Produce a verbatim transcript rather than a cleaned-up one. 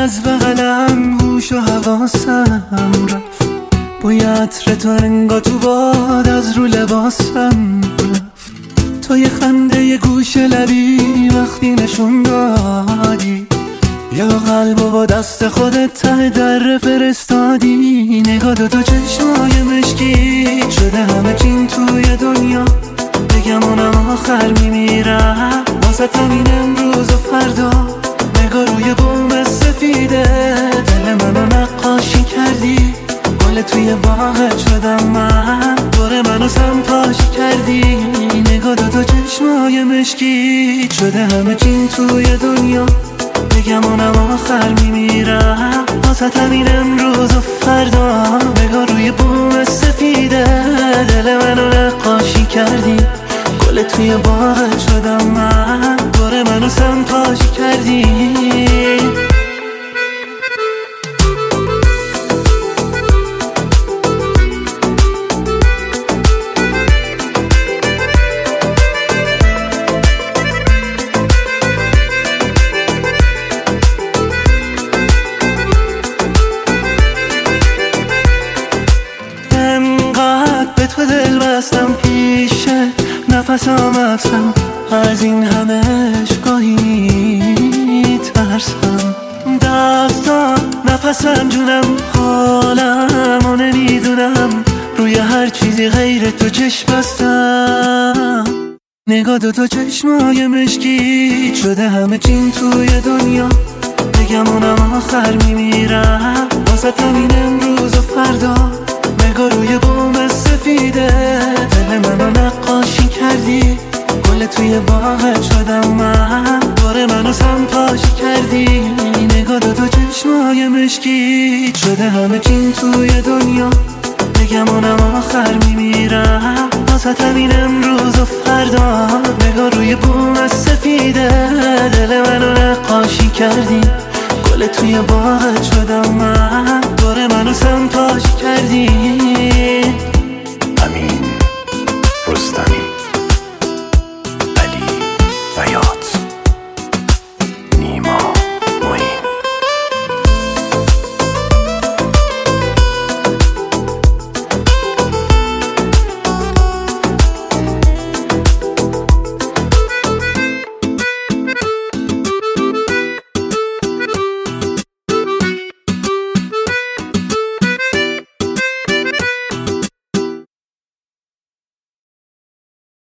از بغلم هوش و حواسم رفت، بوی عطر تو انگا تو باد از رو لباسم رفت. تو یه خنده یه گوش لبی وقتی نشون دادی، یا قلبو با دست خودت ته در فرستادی. نگاه دو تا چشمای مشکی شده همه چین توی دنیا، بگم اونم آخر میمیرم واسه همین امروز و فردا. نگاه روی بوم سفیده دل منو نقاشی کردی، گل توی باغت شدم من، دور منو سمتاشی کردی. نگاه دو تا چشمای مشکی شده همه چین توی دنیا، بگم اونم آخر میمیرم واسه همین امروز و فردا. نگاه روی بوم سفیده دل منو نقاشی کردی، گل توی باغت شدم من، دور منو سمتاشی کردی. به تو دل بستم پیشت، نفسم افسم از این همش گاهی ترسم. دستم نفسم جونم حالم و نمیدونم، روی هر چیزی غیر تو چشم بستم. نگاه دو تا چشمای مشکی شده همه چین توی دنیا، بگم اونم آخر میمیرم واسه همین امروز و فردا. نگاه روی بوم سفیده دل منو نقاشی کردی، گل توی باغت شدم من، دور منو سمتاشی کردی. نگاه دو تا چشمای مشکی شده همه چین توی دنیا، بگم اونم آخر میمیرم واسه همین امروز و فردا. نگاه روی بوم سفیده دل منو نقاشی کردی، گل توی باغت شدم من،